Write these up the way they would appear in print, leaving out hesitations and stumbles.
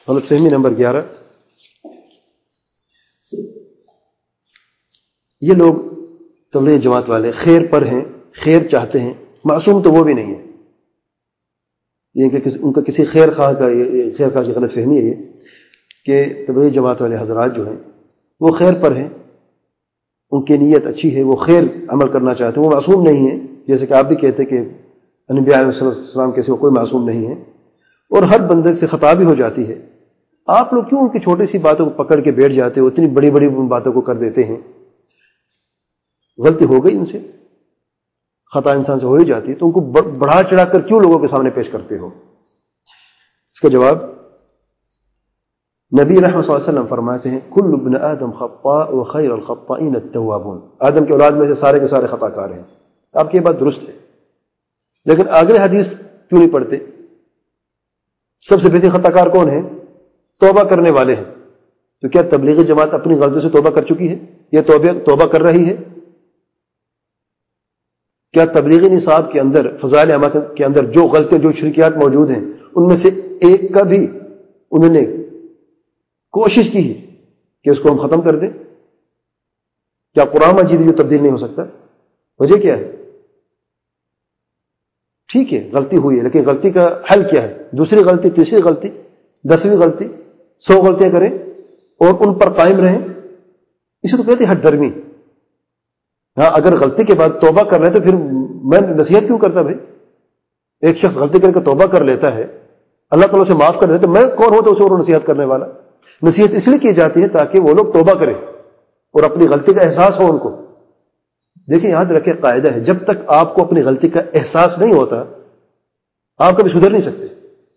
غلط فہمی نمبر 11، یہ لوگ تبلیغ جماعت والے خیر پر ہیں، خیر چاہتے ہیں، معصوم تو وہ بھی نہیں ہے. یہ کہ ان کا کسی خیر خواہ کی غلط فہمی ہے یہ کہ تبلیغ جماعت والے حضرات جو ہیں وہ خیر پر ہیں، ان کی نیت اچھی ہے، وہ خیر عمل کرنا چاہتے ہیں، وہ معصوم نہیں ہیں. جیسے کہ آپ بھی کہتے کہ انبیاء علیہ السلام کے سوا کوئی معصوم نہیں ہے، اور ہر بندے سے خطا بھی ہو جاتی ہے. آپ لوگ کیوں ان کی چھوٹی سی باتوں کو پکڑ کے بیٹھ جاتے ہو، اتنی بڑی بڑی باتوں کو کر دیتے ہیں؟ غلطی ہو گئی ان سے، خطا انسان سے ہو ہی جاتی ہے، تو ان کو بڑھا چڑھا کر کیوں لوگوں کے سامنے پیش کرتے ہو؟ اس کا جواب نبی رحمۃ صلی اللہ علیہ وسلم فرماتے ہیں کل ابن آدم خطاء وخیر الخطائین التوابون. آدم کے اولاد میں سے سارے کے سارے خطا کار ہیں. آپ کی یہ بات درست ہے، لیکن اگلے حدیث کیوں نہیں پڑھتے؟ سب سے بہترین خطا کار کون ہے؟ توبہ کرنے والے ہیں. تو کیا تبلیغی جماعت اپنی غلطیوں سے توبہ کر چکی ہے یا توبہ کر رہی ہے؟ کیا تبلیغی نصاب کے اندر، فضائل اعمال کے اندر جو غلطیاں، جو شرکیات موجود ہیں، ان میں سے ایک کا بھی انہوں نے کوشش کی کہ اس کو ہم ختم کر دیں؟ کیا قرآن مجید جو تبدیل نہیں ہو سکتا؟ وجہ کیا ہے؟ ٹھیک ہے غلطی ہوئی ہے، لیکن غلطی کا حل کیا ہے؟ دوسری غلطی، تیسری غلطی، 10ویں غلطی، 100 غلطیاں کریں اور ان پر قائم رہیں. اسے تو کہتے ہیں ہٹ درمی. ہاں، اگر غلطی کے بعد توبہ کر رہے تو پھر میں نصیحت کیوں کرتا بھائی؟ ایک شخص غلطی کر کے توبہ کر لیتا ہے، اللہ تعالیٰ سے معاف کر دیتا ہے، میں کون ہوں تو اسے اور نصیحت کرنے والا؟ نصیحت اس لیے کی جاتی ہے تاکہ وہ لوگ توبہ کریں اور اپنی غلطی کا احساس ہو ان کو. دیکھیں، یاد رکھیں، قاعدہ ہے، جب تک آپ کو اپنی غلطی کا احساس نہیں ہوتا آپ کبھی سدھر نہیں سکتے.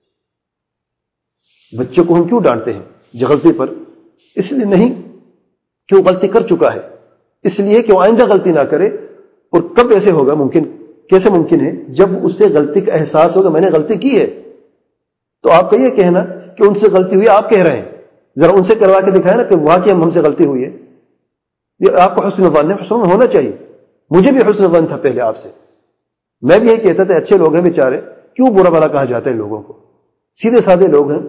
بچوں کو ہم کیوں ڈانٹتے ہیں غلطی پر؟ اس لیے نہیں کہ وہ غلطی کر چکا ہے، اس لیے کہ وہ آئندہ غلطی نہ کرے. اور کب ایسے ہوگا؟ کیسے ممکن ہے؟ جب اس سے غلطی کا احساس ہوگا میں نے غلطی کی ہے. تو آپ کا یہ کہنا کہ ان سے غلطی ہوئی، آپ کہہ رہے ہیں، ذرا ان سے کروا کے دکھائیں نا کہ واقعی ہم سے غلطی ہوئی ہے. یہ آپ کو حسن ظن ہے، حسن ظن ہونا چاہیے. مجھے بھی حسن ظن تھا پہلے آپ سے، میں بھی یہی کہتا تھا اچھے لوگ ہیں بیچارے، کیوں برا بھلا کہا جاتا ہے لوگوں کو، سیدھے سادے لوگ ہیں.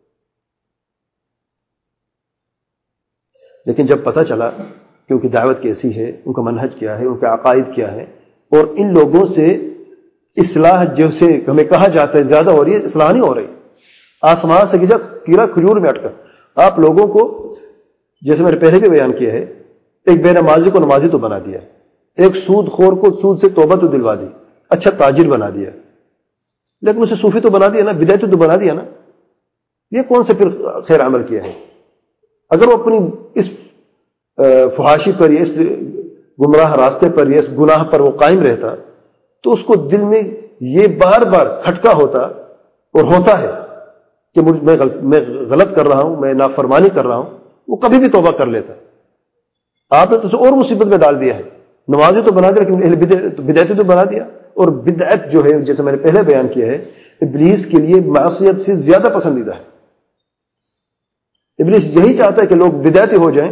لیکن جب پتہ چلا کہ ان کی دعوت کیسی ہے، ان کا منہج کیا ہے، ان کا عقائد کیا ہے، اور ان لوگوں سے اصلاح جیسے ہمیں کہا جاتا ہے زیادہ ہو رہی ہے، اصلاح نہیں ہو رہی. آسمان سے گرا کیڑا کھجور میں اٹکا. آپ لوگوں کو، جیسے میں نے پہلے بھی بیان کیا ہے، ایک بے نمازی کو نمازی تو بنا دیا، ایک سود خور کو سود سے توبہ تو دلوا دی، اچھا تاجر بنا دیا، لیکن اسے صوفی تو بنا دیا نا، بدعتی تو بنا دیا نا. یہ کون سے پھر خیر عمل کیا ہے؟ اگر وہ اپنی اس فحاشی پر یا اس گمراہ راستے پر یا اس گناہ پر وہ قائم رہتا تو اس کو دل میں یہ بار بار کھٹکا ہوتا اور ہوتا ہے کہ میں غلط کر رہا ہوں، میں نافرمانی کر رہا ہوں. وہ کبھی بھی توبہ کر لیتا. آپ نے تو اسے اور مصیبت میں ڈال دیا ہے. نمازی تو بنا دیا لیکن بدعتی تو بنا دیا. اور بدعت جو ہے، جیسے میں نے پہلے بیان کیا ہے، ابلیس کے لیے معصیت سے زیادہ پسندیدہ ہے. ابلیس یہی چاہتا ہے کہ لوگ بدعتی ہو جائیں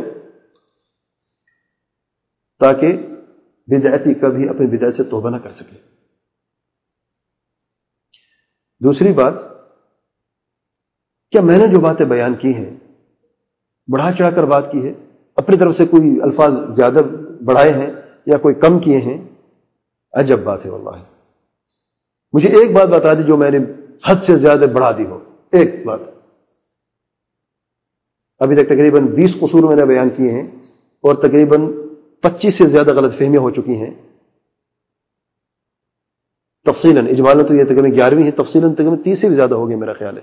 تاکہ بدعتی کبھی اپنی بدعت سے توبہ نہ کر سکے. دوسری بات، کیا میں نے جو باتیں بیان کی ہیں بڑھا چڑھا کر بات کی ہے؟ اپنی طرف سے کوئی الفاظ زیادہ بڑھائے ہیں یا کوئی کم کیے ہیں؟ عجب بات ہے واللہ. مجھے ایک بات بتا دی جو میں نے حد سے زیادہ بڑھا دی ہو، ایک بات. ابھی تک تقریباً 20 قصور میں نے بیان کیے ہیں اور تقریباً 25 سے زیادہ غلط فہمیاں ہو چکی ہیں تفصیلاً. اجمالاً تو یہ تقریباً 11ویں ہے، تفصیلاً تقریباً 30 سے بھی زیادہ ہو گئی میرا خیال ہے.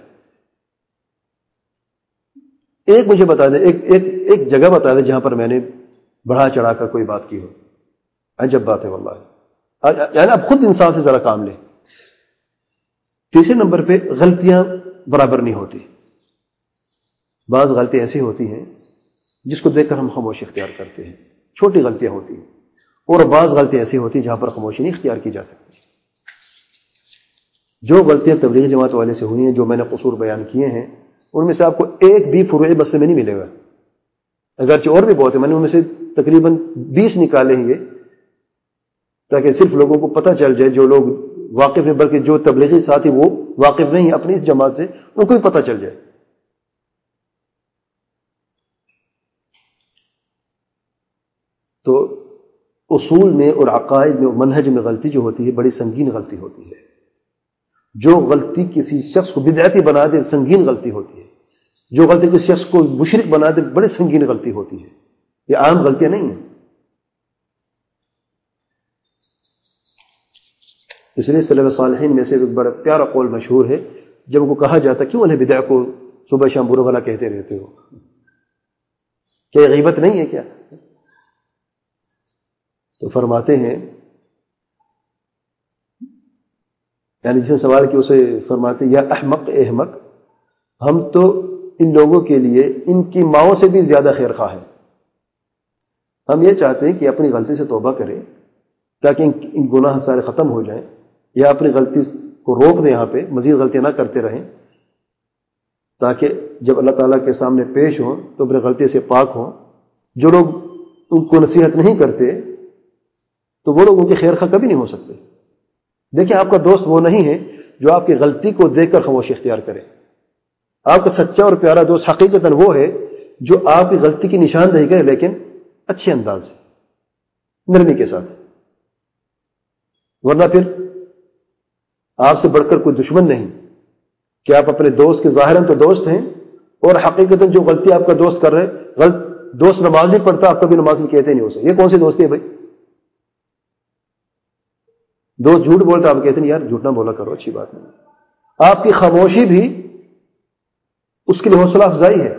ایک مجھے بتا دیں، ایک جگہ بتا دیں جہاں پر میں نے بڑھا چڑھا کر کوئی بات کی ہو. عجب بات ہے واللہ. یعنی اب خود انسان سے ذرا کام لیں. تیسرے نمبر پہ غلطیاں برابر نہیں ہوتی. بعض غلطیاں ایسی ہوتی ہیں جس کو دیکھ کر ہم خاموشی اختیار کرتے ہیں، چھوٹی غلطیاں ہوتی ہیں. اور بعض غلطیاں ایسی ہوتی ہیں جہاں پر خاموشی نہیں اختیار کی جا سکتی. جو غلطیاں تبلیغی جماعت والے سے ہوئی ہیں، جو میں نے قصور بیان کیے ہیں، ان میں سے آپ کو ایک بھی فروعی مسئلے میں نہیں ملے گا. اگرچہ اور بھی بہت ہے، میں نے ان میں سے تقریباً 20 نکالے ہیں یہ، تاکہ صرف لوگوں کو پتہ چل جائے، جو لوگ واقف ہیں، بلکہ جو تبلیغی ساتھی وہ واقف نہیں ہیں اپنی اس جماعت سے، ان کو بھی پتہ چل جائے تو اصول میں اور عقائد میں اور منہج میں غلطی جو ہوتی ہے بڑی سنگین غلطی ہوتی ہے. جو غلطی کسی شخص کو بدعتی بنا دے سنگین غلطی ہوتی ہے. جو غلطی کسی شخص کو مشرک بنا دے بڑی سنگین غلطی ہوتی ہے. یہ عام غلطیاں نہیں ہیں. اس لیے سلف صالحین میں سے ایک بڑا پیارا قول مشہور ہے، جب ان کو کہا جاتا کیوں اہل بدع کو صبح شام برا بھلا کہتے رہتے ہو، کیا غیبت نہیں ہے کیا؟ تو فرماتے ہیں، یعنی جس نے سوال کیا اسے فرماتے یا احمق احمق، ہم تو ان لوگوں کے لیے ان کی ماؤں سے بھی زیادہ خیر خواہ ہیں. ہم یہ چاہتے ہیں کہ اپنی غلطی سے توبہ کریں تاکہ ان گناہ سارے ختم ہو جائیں، یا اپنی غلطی کو روک دیں، یہاں پہ مزید غلطیاں نہ کرتے رہیں، تاکہ جب اللہ تعالیٰ کے سامنے پیش ہوں تو اپنی غلطی سے پاک ہوں. جو لوگ ان کو نصیحت نہیں کرتے تو وہ لوگ ان کی خیر خواہ کبھی نہیں ہو سکتے. دیکھیں، آپ کا دوست وہ نہیں ہے جو آپ کی غلطی کو دیکھ کر خاموشی اختیار کرے. آپ کا سچا اور پیارا دوست حقیقتاً وہ ہے جو آپ کی غلطی کی نشاندہی کرے، لیکن اچھے انداز سے، نرمی کے ساتھ. ورنہ پھر آپ سے بڑھ کر کوئی دشمن نہیں کہ آپ اپنے دوست کے ظاہراً تو دوست ہیں اور حقیقتاً جو غلطی آپ کا دوست کر رہے، دوست نماز نہیں پڑھتا، آپ کبھی نماز نہیں کہتے نہیں ہو سکتے. یہ کون سی دوستی ہے بھائی؟ دوست جھوٹ بولتا، آپ کہتے ہیں یار جھوٹ نہ بولا کرو، اچھی بات نہیں. آپ کی خاموشی بھی اس کے لیے حوصلہ افزائی ہے.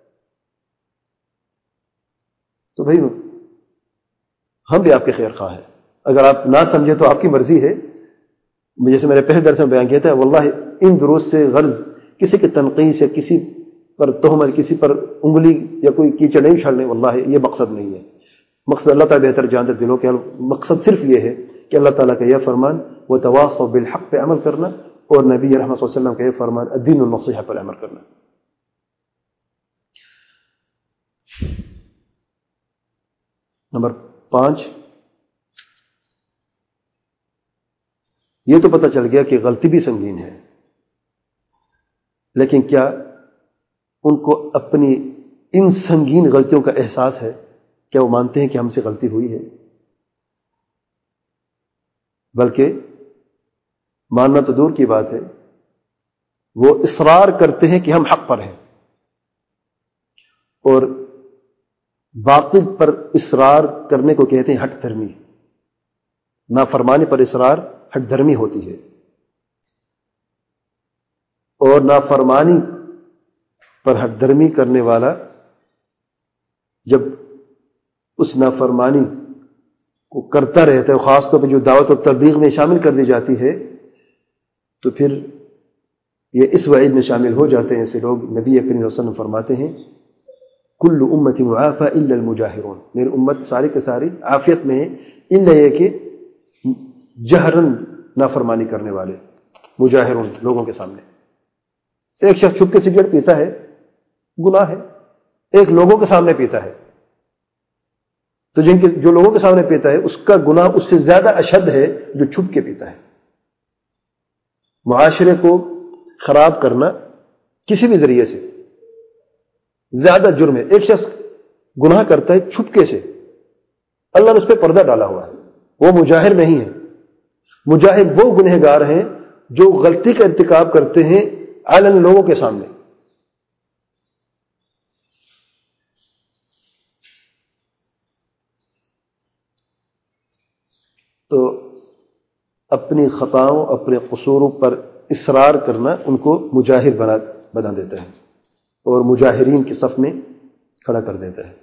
تو بھائی ہم بھی آپ کے خیر خواہ ہیں. اگر آپ نہ سمجھے تو آپ کی مرضی ہے. جیسے میرے پہلے درس میں بیان کیا تھا، واللہ ان دروس سے غرض کسی کی تنقید یا کسی پر تہمت، کسی پر انگلی یا کوئی کیچڑ نہیں چھاڑنے، واللہ یہ مقصد نہیں ہے. مقصد اللہ تعالیٰ بہتر جانتے دلوں کے. مقصد صرف یہ ہے کہ اللہ تعالیٰ کا یہ فرمان وتواصوا بالحق پہ عمل کرنا، اور نبی رحمت صلی اللہ علیہ وسلم کا یہ فرمان الدین النصیحہ پر عمل کرنا. نمبر 5، یہ تو پتہ چل گیا کہ غلطی بھی سنگین ہے، لیکن کیا ان کو اپنی ان سنگین غلطیوں کا احساس ہے؟ کیا وہ مانتے ہیں کہ ہم سے غلطی ہوئی ہے؟ بلکہ ماننا تو دور کی بات ہے، وہ اصرار کرتے ہیں کہ ہم حق پر ہیں، اور باطل پر اصرار کرنے کو کہتے ہیں ہٹ دھرمی. نافرمانی پر اصرار ہٹ دھرمی ہوتی ہے، اور نافرمانی پر ہٹ دھرمی کرنے والا جب اس نافرمانی کو کرتا رہتا ہے، خاص طور پہ جو دعوت و تبلیغ میں شامل کر دی جاتی ہے، تو پھر یہ اس وعید میں شامل ہو جاتے ہیں ایسے لوگ. نبی کریم صلی اللہ علیہ وسلم فرماتے ہیں کل امتی معافی الا المجاہرون، میری امت ساری کے ساری عافیت میں ہے، الا یہ کہ جہرن نافرمانی کرنے والے، مجاہرون لوگوں کے سامنے. ایک شخص چھپ کے سگریٹ پیتا ہے، گناہ ہے. ایک لوگوں کے سامنے پیتا ہے، تو جو لوگوں کے سامنے پیتا ہے اس کا گناہ اس سے زیادہ اشد ہے جو چھپ کے پیتا ہے. معاشرے کو خراب کرنا کسی بھی ذریعے سے زیادہ جرم ہے. ایک شخص گناہ کرتا ہے چھپکے سے، اللہ نے اس پہ پردہ ڈالا ہوا ہے، وہ مجاہر نہیں ہے. مجاہر وہ گنہگار ہیں جو غلطی کا ارتکاب کرتے ہیں علن لوگوں کے سامنے. تو اپنی خطاؤں، اپنے قصوروں پر اصرار کرنا ان کو مجاہر بنا دیتا ہے اور مجاہرین کی صف میں کھڑا کر دیتا ہے.